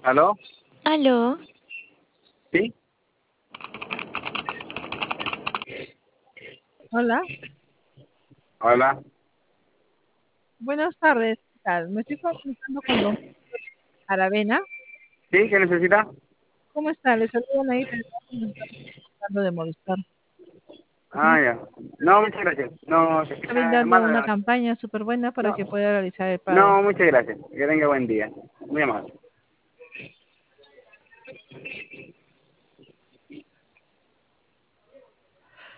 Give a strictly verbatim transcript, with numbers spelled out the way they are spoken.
¿Aló? Aló, ¿Sí? Hola, Hola. buenas tardes. ¿Qué tal? Me estoy comunicando con Don Aravena. ¿Sí? ¿Qué necesita? ¿Cómo está? Le saludan ahí desde hablando de Movistar. Ah, ya. No, muchas gracias. No, Está eh, brindando más una adelante. campaña súper buena para que No, pueda realizar el pago. no, muchas gracias. Que tenga buen día. Muy amable.